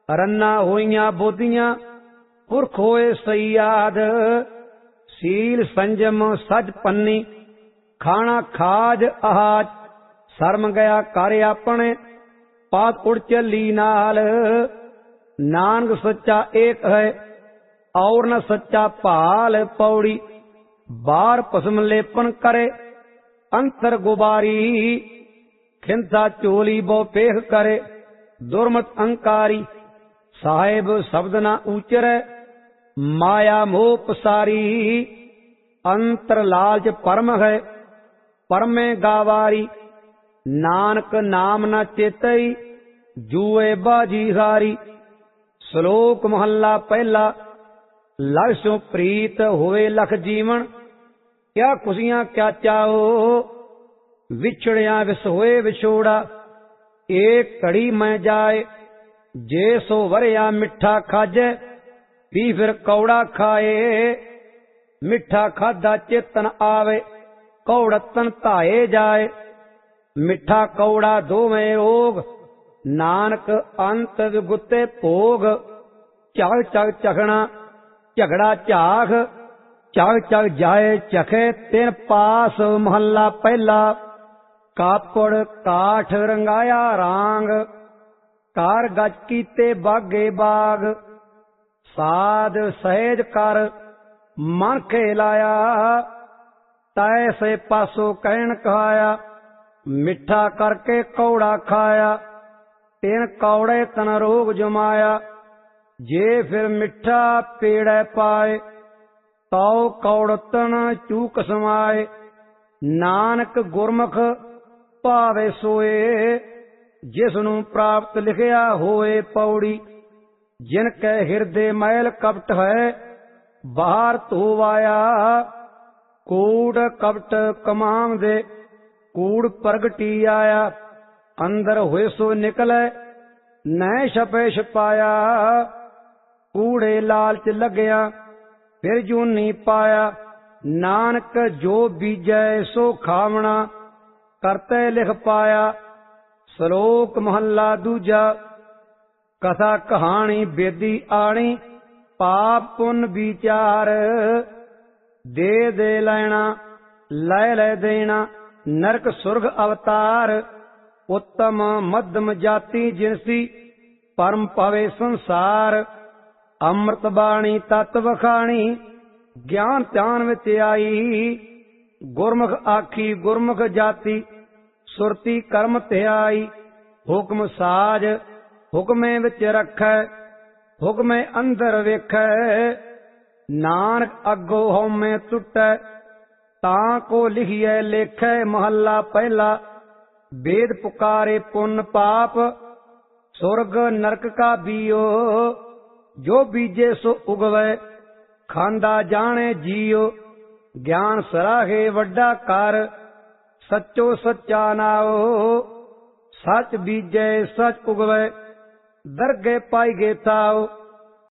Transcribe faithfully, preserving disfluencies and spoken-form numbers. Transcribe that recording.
रन्ना होइयां बोधियां पुरख होए सयाद। सील संजम सच पन्नी खाना खाज आहाज। शर्म गया कर अपने पात उड़ चली नाल। नानक सच्चा एक है और न सच्चा भाल। पौड़ी बार पसम लेपन करे अंतर गुबारी। खिंसा चोली बो पेख करे दुर्मत अंकारी। साहेब शब्द न ऊचरे माया मोह पसारी। अंतर लालच परम है परमे गावारी। नानक नाम न चेतई जुए बाजी हारी। श्लोक महला पहला। लख सो प्रीत होए लख जीवन क्या खुशियां क्या चाहो। विछड़िया विस होए विछोड़ा एक घड़ी में जाए। जे सो वरिया मिठा खाजे पी फिर कौड़ा खाए। मिठा खाधा चेतन आवे कौड़तन धाए जाए। मिठा कौड़ा दोवें रोग नानक अंत विगुते भोग। चग चग चखना झगड़ा झाख चग चग जाए चखे तिन पास। महला पहला। कापड़ काठ रंगाया रांग कार गज कीते बागे बाग। साध सहज कर मन खेलाया तैसे पासो कहन कहाया। मिठा करके कौड़ा खाया तिन कौड़े तन रोग जमाया। जे फिर मिठा पेड़े पाए तो कौड़तन चूक समाए। नानक गुरमुख भावे सोए जिसनु प्राप्त लिखिया होए। पौड़ी जिन कै हिरदे मैल कपट है बाहर धोवाया। कूड़ कपट कमाम दे कूड़ प्रगटी आया। अंदर हुए सो निकले न छपे छपाया। कूड़े लालच लगया फिर जूनी पाया। नानक जो बीजै सो खावना करते लिख पाया। श्लोक महला दूजा। कथा कहानी बेदी आनी पाप पुन विचार। दे दे लेना लै लै देना नरक सुर्ग अवतार। उत्तम मध्यम जाति जिनसी परम पवे संसार। अमृत बाणी तत्व खाणी ज्ञान ध्यान विच आई। गुरमुख आखी गुरमुख जाति सुरती कर्म ध्याई। हुक्म साज हुक्मे विच रखै हुक्मे अंदर वेखै। नानक अगो हउमै टुटै तां को लिखिए लेखै। महला पहला। वेद पुकारे पुण्य पाप सुरग नरक का बीओ। जो बीजे सो उगवै खांदा जाने जियो। ज्ञान सराहे वड्डा कर सच्चो सच्चा नाओ। सच बीजे सच उगवै दरगे पाईगे ताओ।